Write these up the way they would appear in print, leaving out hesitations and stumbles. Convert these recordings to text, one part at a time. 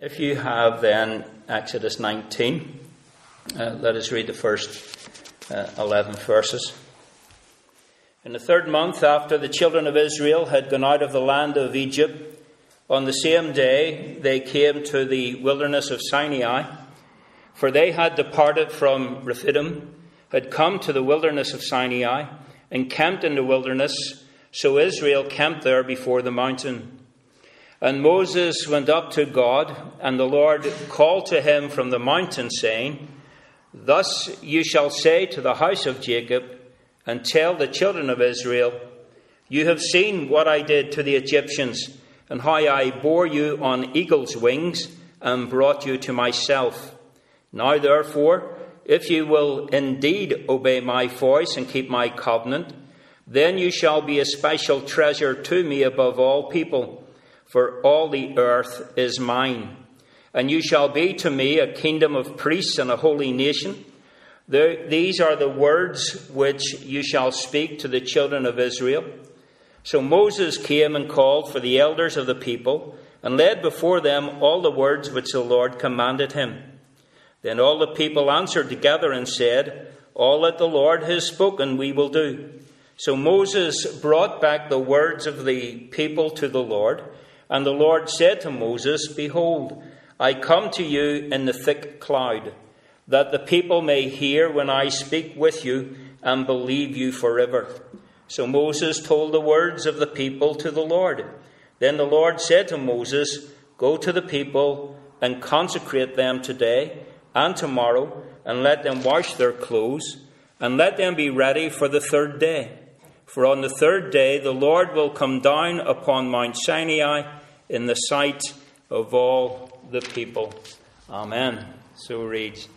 If you have then Exodus 19, let us read the first 11 verses. In the 3rd month after the children of Israel had gone out of the land of Egypt, on the same day they came to the wilderness of Sinai, for they had departed from Rephidim, had come to the wilderness of Sinai, and camped in the wilderness. So Israel camped there before the mountain. And Moses went up to God, and the Lord called to him from the mountain, saying, Thus you shall say to the house of Jacob, and tell the children of Israel, You have seen what I did to the Egyptians, and how I bore you on eagle's wings, and brought you to myself. Now therefore, if you will indeed obey my voice and keep my covenant, then you shall be a special treasure to me above all people, for all the earth is mine. And you shall be to me a kingdom of priests and a holy nation. These are the words which you shall speak to the children of Israel. So Moses came and called for the elders of the people, and laid before them all the words which the Lord commanded him. Then all the people answered together and said, All that the Lord has spoken we will do. So Moses brought back the words of the people to the Lord. And the Lord said to Moses, Behold, I come to you in the thick cloud, that the people may hear when I speak with you, and believe you forever. So Moses told the words of the people to the Lord. Then the Lord said to Moses, Go to the people and consecrate them today and tomorrow, and let them wash their clothes, and let them be ready for the 3rd day. For on the 3rd day the Lord will come down upon Mount Sinai in the sight of all the people. Amen. So reads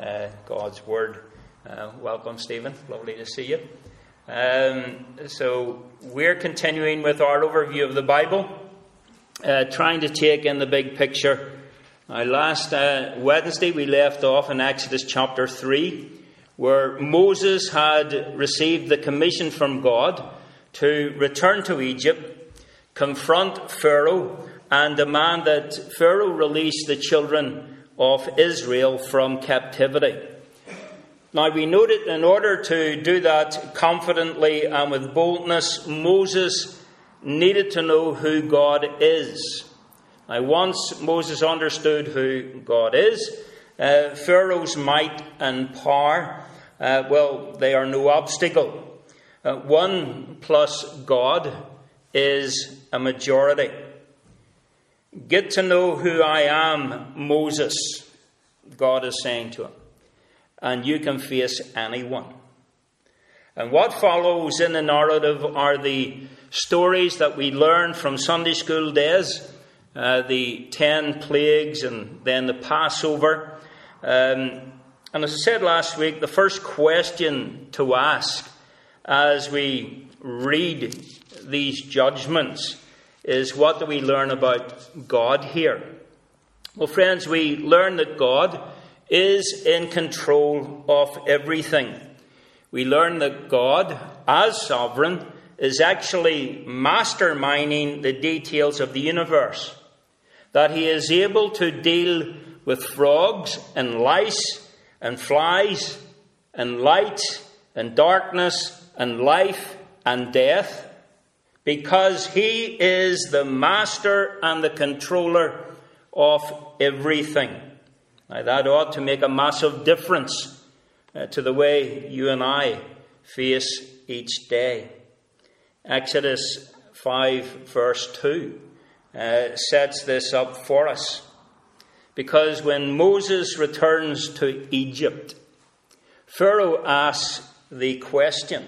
God's word. Welcome, Stephen. Lovely to see you. So we're continuing with our overview of the Bible, trying to take in the big picture. Now, last Wednesday we left off in Exodus chapter 3, where Moses had received the commission from God to return to Egypt, confront Pharaoh, and demand that Pharaoh release the children of Israel from captivity. Now, we noted in order to do that confidently and with boldness, Moses needed to know who God is. Now, once Moses understood who God is, Pharaoh's might and power, they are no obstacle. 1 plus God is a majority. Get to know who I am, Moses, God is saying to him, and you can face anyone. And what follows in the narrative are the stories that we learn from Sunday school days, the 10 plagues and then the Passover. And as I said last week, the first question to ask as we read these judgments is, what do we learn about God here? Well, friends, we learn that God is in control of everything. We learn that God, as sovereign, is actually masterminding the details of the universe. That he is able to deal with frogs and lice and flies and light and darkness and life and death, because he is the master and the controller of everything. Now, that ought to make a massive difference to the way you and I face each day. Exodus 5 verse 2 sets this up for us. Because when Moses returns to Egypt, Pharaoh asks the question,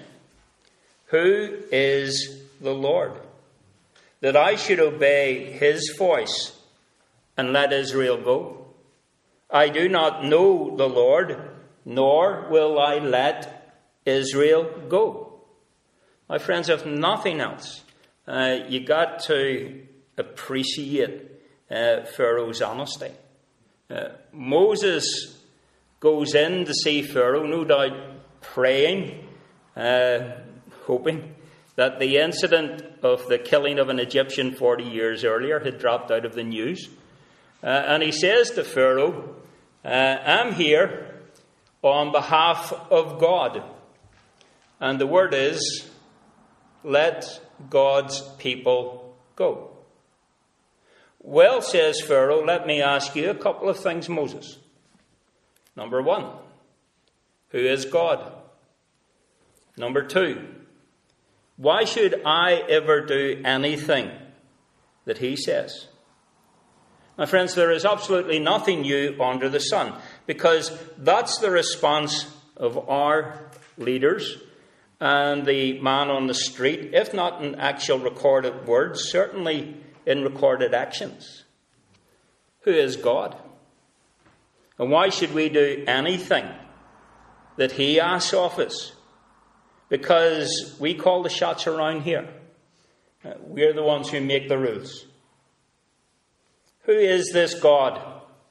Who is the Lord, that I should obey his voice and let Israel go? I do not know the Lord, nor will I let Israel go. My friends, if nothing else, you got to appreciate Pharaoh's honesty. Moses goes in to see Pharaoh, no doubt praying, hoping that the incident of the killing of an Egyptian 40 years earlier had dropped out of the news. And he says to Pharaoh, I'm here on behalf of God. And the word is, let God's people go. Well, says Pharaoh, let me ask you a couple of things, Moses. Number one, who is God? Number two, why should I ever do anything that he says? My friends, there is absolutely nothing new under the sun, because that's the response of our leaders and the man on the street, if not in actual recorded words, certainly in recorded actions. Who is God? And why should we do anything that he asks of us? Because we call the shots around here. We're the ones who make the rules. Who is this God?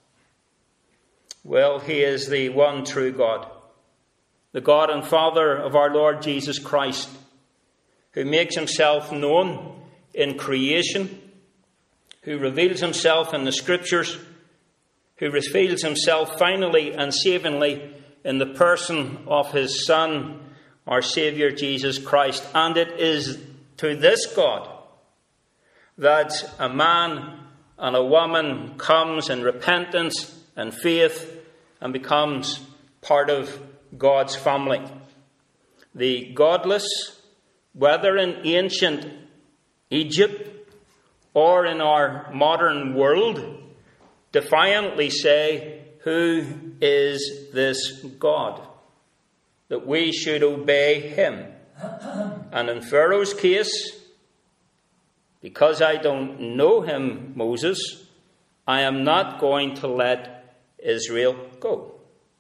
Well, he is the one true God, the God and Father of our Lord Jesus Christ, who makes himself known in creation, who reveals himself in the Scriptures, who reveals himself finally and savingly in the person of his Son, our Saviour Jesus Christ. And it is to this God that a man and a woman comes in repentance and faith and becomes part of God's family. The godless, whether in ancient Egypt or in our modern world, defiantly say, who is this God? That we should obey him. And in Pharaoh's case, because I don't know him, Moses, I am not going to let Israel go.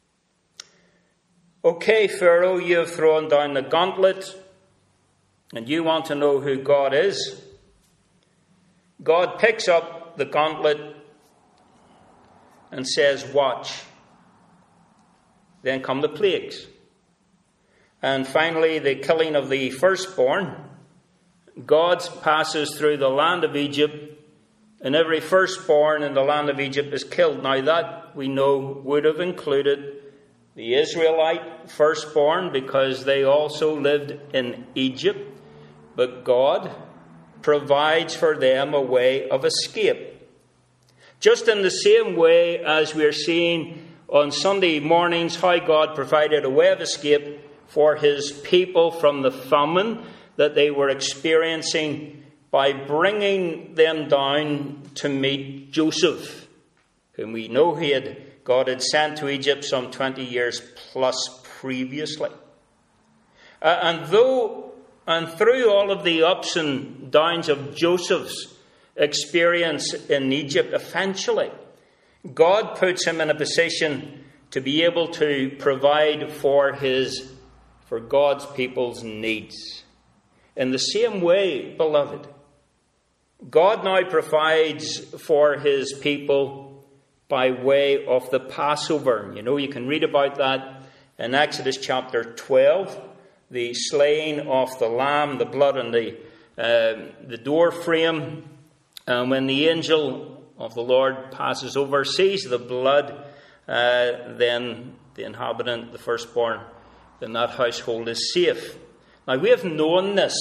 Okay, Pharaoh, you have thrown down the gauntlet, and you want to know who God is. God picks up the gauntlet and says, watch. Then come the plagues. And finally, the killing of the firstborn. God passes through the land of Egypt, and every firstborn in the land of Egypt is killed. Now that, we know, would have included the Israelite firstborn, because they also lived in Egypt. But God provides for them a way of escape. Just in the same way as we're seeing on Sunday mornings how God provided a way of escape for his people from the famine that they were experiencing by bringing them down to meet Joseph, whom we know God had sent to Egypt some 20 years plus previously. And through all of the ups and downs of Joseph's experience in Egypt, eventually, God puts him in a position to be able to provide for God's people's needs. In the same way, beloved, God now provides for his people by way of the Passover. You know, you can read about that in Exodus chapter 12, the slaying of the lamb, the blood on the door frame. And when the angel of the Lord passes over, sees the blood, then the inhabitant, the firstborn, then that household is safe. Now, we have known this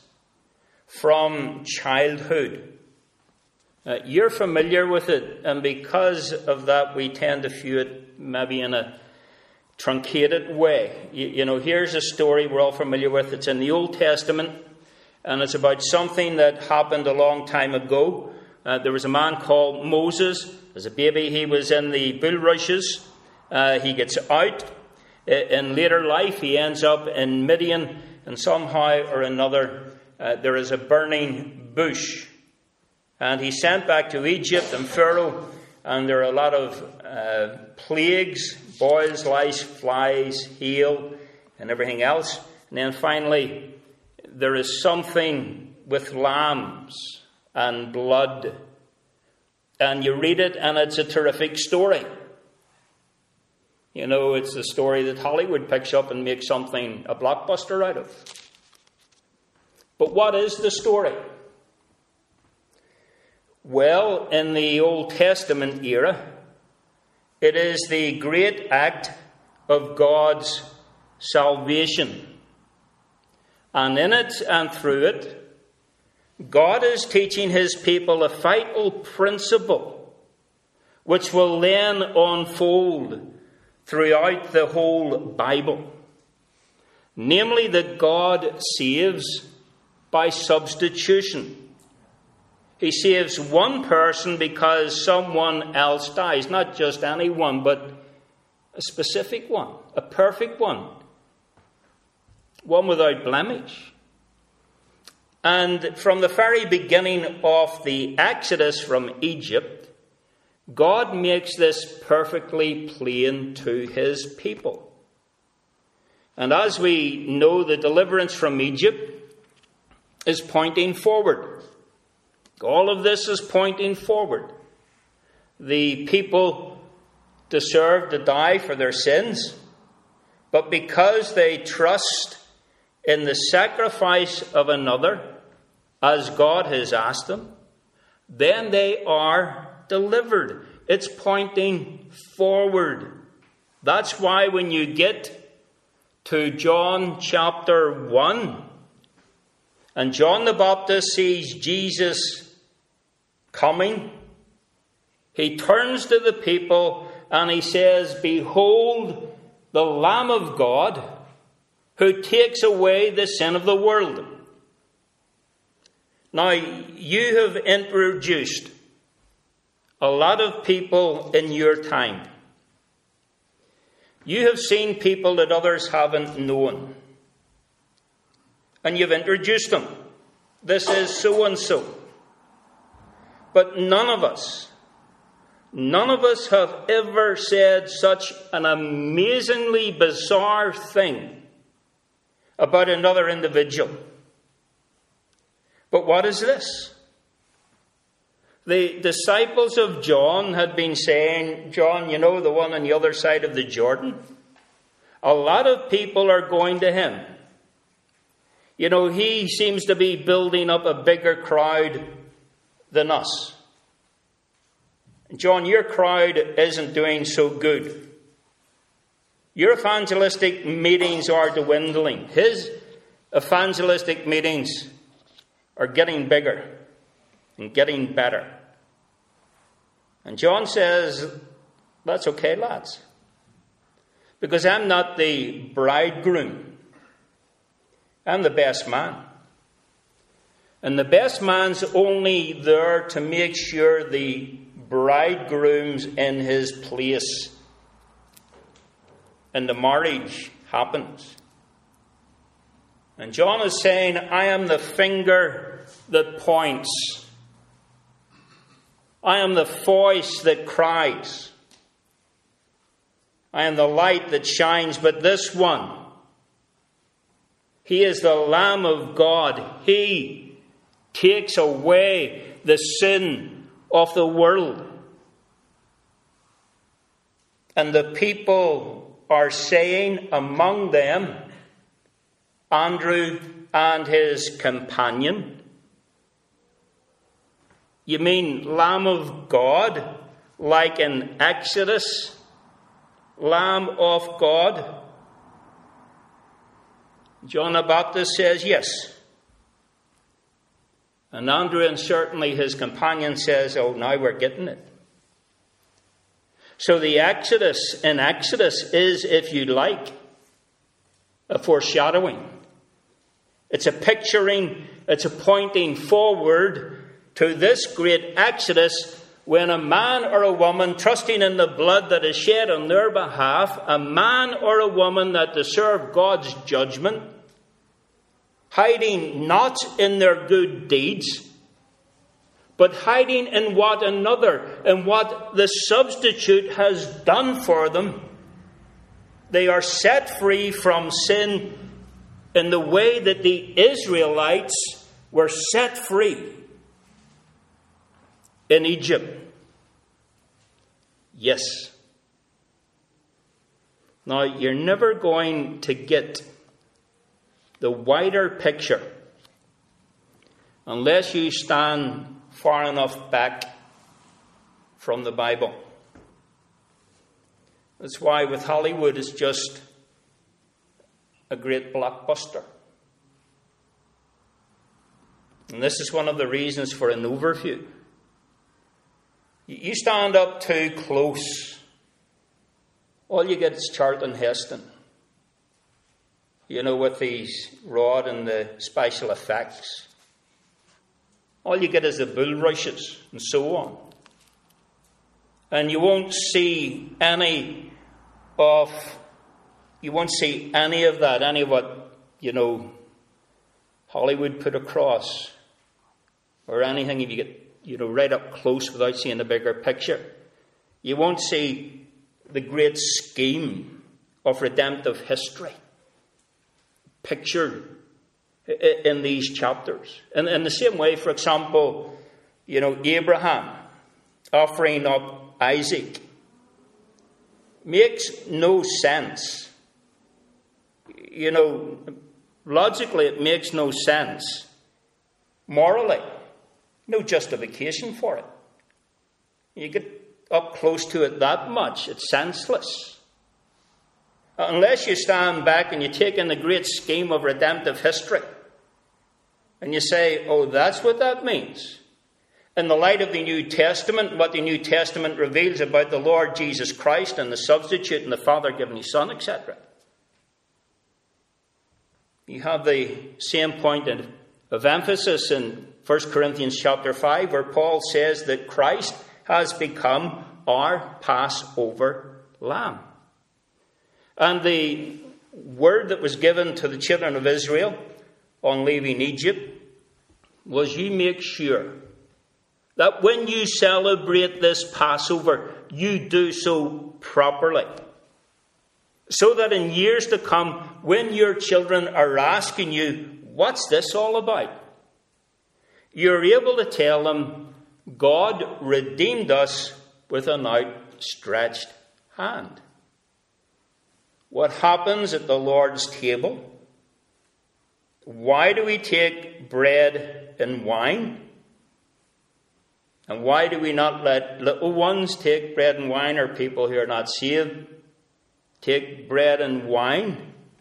from childhood. You're familiar with it, and because of that, we tend to view it maybe in a truncated way. You know, here's a story we're all familiar with. It's in the Old Testament, and it's about something that happened a long time ago. There was a man called Moses. As a baby, he was in the bulrushes. He gets out. In later life, he ends up in Midian, and somehow or another, there is a burning bush. And he's sent back to Egypt and Pharaoh, and there are a lot of plagues, boils, lice, flies, hail, and everything else. And then finally, there is something with lambs and blood. And you read it, and it's a terrific story. You know, it's the story that Hollywood picks up and makes something, a blockbuster out of. But what is the story? Well, in the Old Testament era, it is the great act of God's salvation. And in it and through it, God is teaching his people a vital principle which will then unfold throughout the whole Bible. Namely, that God saves by substitution. He saves one person because someone else dies. Not just anyone, but a specific one, a perfect one. One without blemish. And from the very beginning of the Exodus from Egypt, God makes this perfectly plain to his people. And as we know, the deliverance from Egypt is pointing forward. All of this is pointing forward. The people deserve to die for their sins, but because they trust in the sacrifice of another, as God has asked them, then they are delivered. It's pointing forward. That's why when you get to John chapter 1, and John the Baptist sees Jesus coming, he turns to the people and he says, "Behold the Lamb of God who takes away the sin of the world." Now, you have introduced a lot of people in your time. You have seen people that others haven't known. And you've introduced them. This is so and so. But none of us have ever said such an amazingly bizarre thing about another individual. But what is this? The disciples of John had been saying, "John, you know, the one on the other side of the Jordan? A lot of people are going to him. You know, he seems to be building up a bigger crowd than us. John, your crowd isn't doing so good. Your evangelistic meetings are dwindling. His evangelistic meetings are getting bigger and getting better." And John says, "That's okay, lads. Because I'm not the bridegroom. I'm the best man. And the best man's only there to make sure the bridegroom's in his place. And the marriage happens." And John is saying, "I am the finger that points. I am the voice that cries. I am the light that shines, but this one, he is the Lamb of God. He takes away the sin of the world." And the people are saying among them, Andrew and his companion, "You mean Lamb of God, like in Exodus? Lamb of God?" John the Baptist says, "Yes." And Andrew and certainly his companion says, "Oh, now we're getting it." So the Exodus in Exodus is, if you like, a foreshadowing. It's a picturing, it's a pointing forward to this great Exodus when a man or a woman trusting in the blood that is shed on their behalf, a man or a woman that deserve God's judgment, hiding not in their good deeds, but hiding in what the substitute has done for them. They are set free from sin in the way that the Israelites were set free in Egypt. Yes. Now, you're never going to get the wider picture unless you stand far enough back from the Bible. That's why with Hollywood it's just a great blockbuster. And this is one of the reasons for an overview. You stand up too close, all you get is Charlton Heston. With these Rod and the special effects. All you get is the bull rushes and so on. And you won't see any of that, any of what, Hollywood put across. Or anything if you get, right up close without seeing the bigger picture. You won't see the great scheme of redemptive history pictured in these chapters. And in the same way, for example, Abraham offering up Isaac makes no sense. Logically it makes no sense. Morally, no justification for it. You get up close to it that much, it's senseless. Unless you stand back and you take in the great scheme of redemptive history and you say, oh, that's what that means. In the light of the New Testament, what the New Testament reveals about the Lord Jesus Christ and the substitute and the Father giving His Son, etc. You have the same point of emphasis in 1 Corinthians chapter 5, where Paul says that Christ has become our Passover lamb. And the word that was given to the children of Israel on leaving Egypt was, you make sure that when you celebrate this Passover, you do so properly. So that in years to come, when your children are asking you, what's this all about? You're able to tell them, God redeemed us with an outstretched hand. What happens at the Lord's table? Why do we take bread and wine? And why do we not let little ones take bread and wine, or people who are not saved take bread and wine?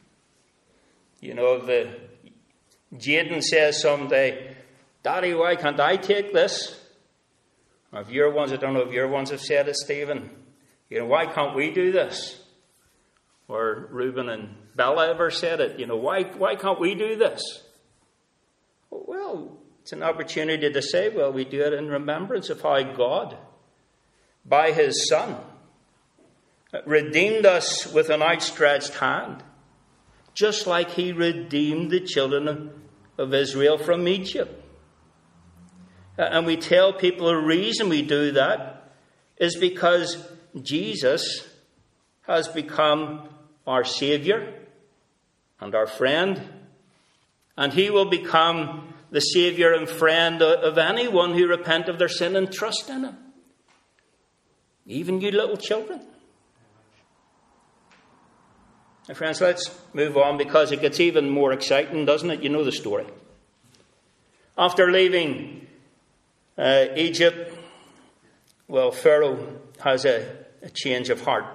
Jaden says someday, Daddy, why can't I take this? Or if your ones, I don't know if your ones have said it, Stephen, why can't we do this? Or Reuben and Bella ever said it, why can't we do this? Well, it's an opportunity to say, we do it in remembrance of how God, by His Son, redeemed us with an outstretched hand, just like He redeemed the children of Israel from Egypt. And we tell people the reason we do that is because Jesus has become our Saviour and our friend, and He will become the Saviour and friend of anyone who repent of their sin and trust in Him. Even you little children. Now, friends, let's move on, because it gets even more exciting, doesn't it? You know the story. After leaving Egypt, Pharaoh has a change of heart.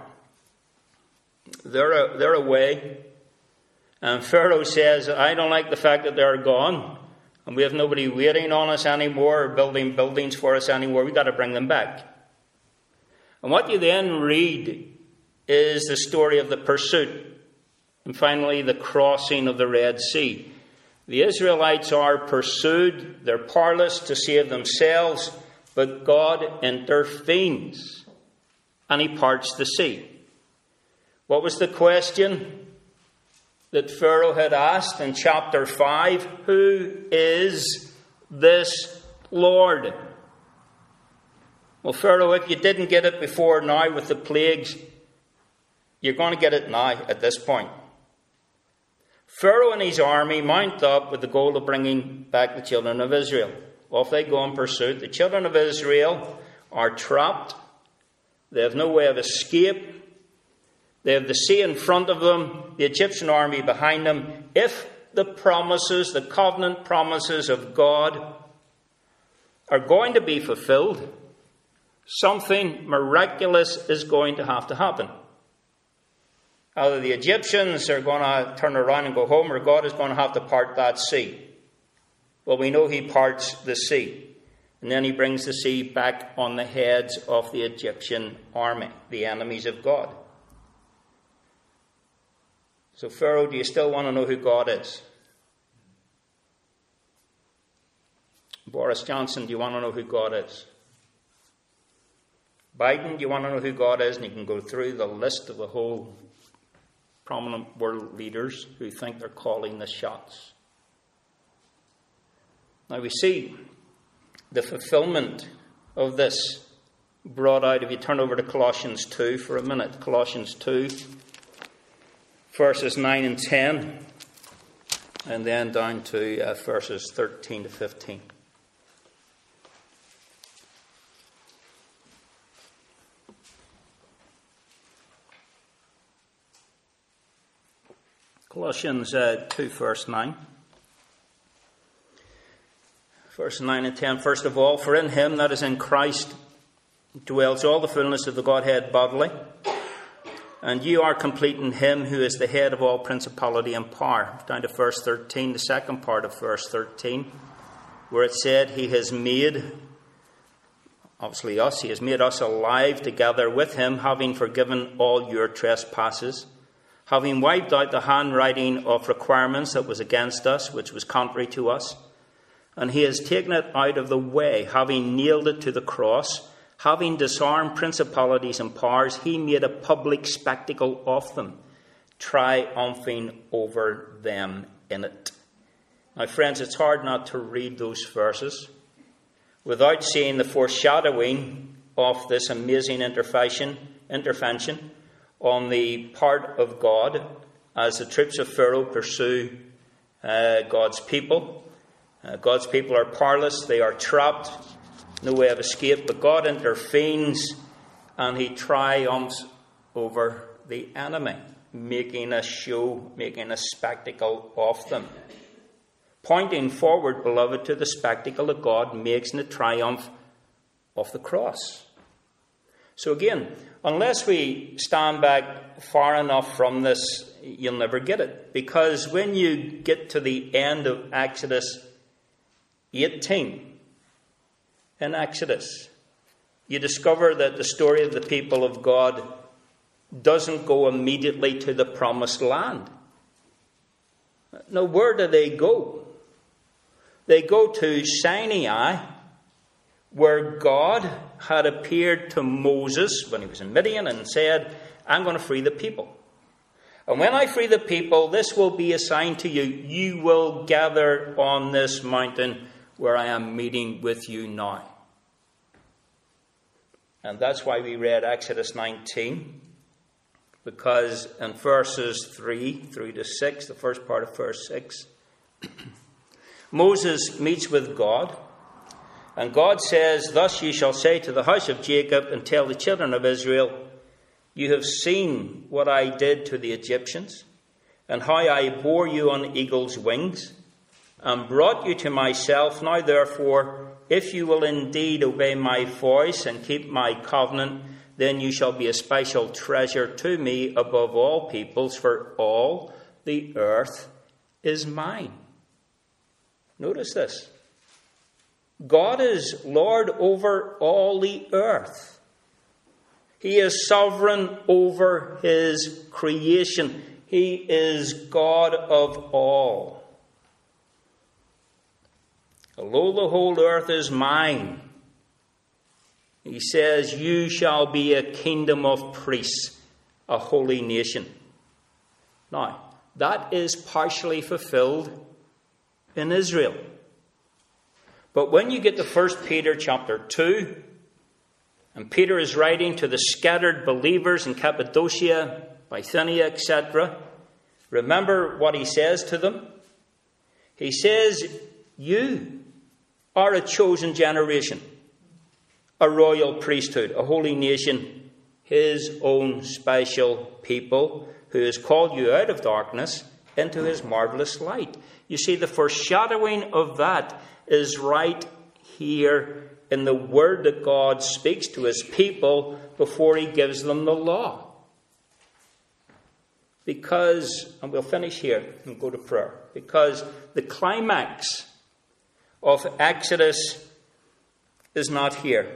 They're away, and Pharaoh says, I don't like the fact that they're gone, and we have nobody waiting on us anymore or building buildings for us anymore. We've got to bring them back. And what you then read is the story of the pursuit, and finally the crossing of the Red Sea. The Israelites are pursued. They're powerless to save themselves, but God intervenes and He parts the sea. What was the question that Pharaoh had asked in chapter 5? Who is this Lord? Well, Pharaoh, if you didn't get it before now with the plagues, you're going to get it now at this point. Pharaoh and his army mount up with the goal of bringing back the children of Israel. Off they go in pursuit. The children of Israel are trapped. They have no way of escape. They have the sea in front of them, the Egyptian army behind them. If the promises, the covenant promises of God are going to be fulfilled, something miraculous is going to happen. Either the Egyptians are going to turn around and go home, or God is going to have to part that sea. Well, we know he parts the sea. And then he brings the sea back on the heads of the Egyptian army, the enemies of God. So, Pharaoh, do you still want to know who God is? Boris Johnson, do you want to know who God is? Biden, do you want to know who God is? And you can go through the list of the whole prominent world leaders who think they're calling the shots. Now we see the fulfillment of this brought out. If you turn over to Colossians 2 for a minute. Colossians 2, verses 9 and 10. And then down to verses 13 to 15. Colossians 2, verse 9. Verse 9 and 10. First of all, for in him, that is in Christ, dwells all the fullness of the Godhead bodily. And you are complete in him who is the head of all principality and power. Down to verse 13, the second part of verse 13, where it said, he has made, obviously us, he has made us alive together with him, having forgiven all your trespasses, having wiped out the handwriting of requirements that was against us, which was contrary to us. And he has taken it out of the way, having nailed it to the cross, having disarmed principalities and powers, he made a public spectacle of them, triumphing over them in it. Now, friends, it's hard not to read those verses without seeing the foreshadowing of this amazing intervention on the part of God as the troops of Pharaoh pursue God's people. God's people are powerless, they are trapped, no way of escape, but God intervenes and he triumphs over the enemy, making a show, making a spectacle of them. Pointing forward, beloved, to the spectacle that God makes in the triumph of the cross. So again, unless we stand back far enough from this, you'll never get it. Because when you get to the end of Exodus 18, in Exodus, you discover that the story of the people of God doesn't go immediately to the promised land. Now, where do they go? They go to Sinai, where God had appeared to Moses when he was in Midian and said, I'm going to free the people. And when I free the people, this will be a sign to you. You will gather on this mountain where I am meeting with you now. And that's why we read Exodus 19. Because in verses 3 through to 6, the first part of verse 6, Moses meets with God. And God says, thus you shall say to the house of Jacob and tell the children of Israel, you have seen what I did to the Egyptians, and how I bore you on eagle's wings, and brought you to myself. Now therefore, if you will indeed obey my voice and keep my covenant, then you shall be a special treasure to me above all peoples, for all the earth is mine. Notice this. God is Lord over all the earth. He is sovereign over his creation. He is God of all. Although the whole earth is mine, he says, you shall be a kingdom of priests, a holy nation. Now, that is partially fulfilled in Israel. But when you get to 1 Peter chapter 2, and Peter is writing to the scattered believers in Cappadocia, Bithynia, etc., remember what he says to them? He says, you are a chosen generation, a royal priesthood, a holy nation, his own special people, who has called you out of darkness into his marvelous light. You see, the foreshadowing of that is right here in the word that God speaks to his people before he gives them the law. Because, and we'll finish here and go to prayer, because the climax of Exodus is not here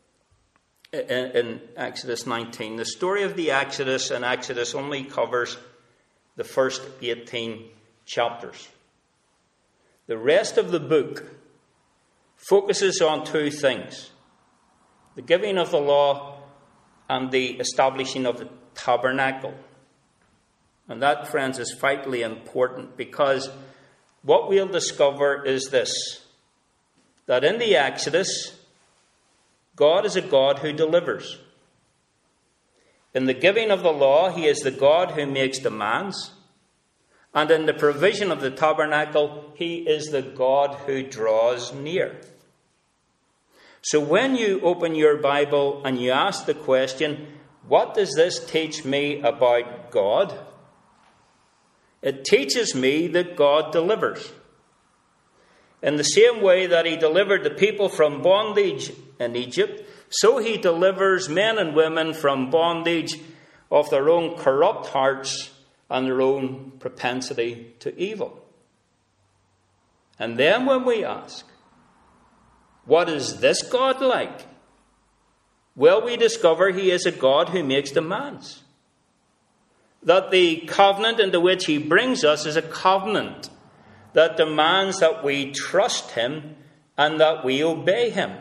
in Exodus 19. The story of the Exodus in Exodus only covers the first 18 chapters. The rest of the book focuses on two things: the giving of the law and the establishing of the tabernacle. And that, friends, is vitally important, because what we'll discover is this: that in the Exodus, God is a God who delivers. In the giving of the law, he is the God who makes demands. And in the provision of the tabernacle, he is the God who draws near. So when you open your Bible and you ask the question, what does this teach me about God? It teaches me that God delivers. In the same way that he delivered the people from bondage in Egypt, so he delivers men and women from bondage of their own corrupt hearts and their own propensity to evil. And then when we ask, what is this God like? Well, we discover he is a God who makes demands. That the covenant into which he brings us is a covenant that demands that we trust him and that we obey him.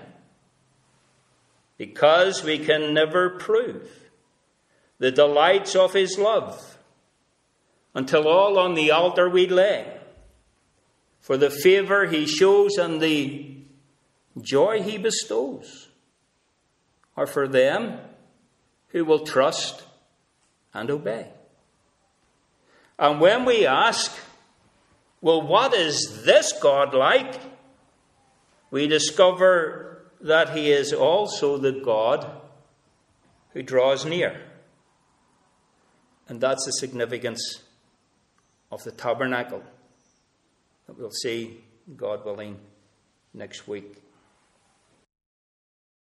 Because we can never prove the delights of his love until all on the altar we lay, for the favour he shows and the joy he bestows are for them who will trust and obey. And when we ask, well, what is this God like? We discover that he is also the God who draws near. And that's the significance of the tabernacle that we'll see, God willing, next week.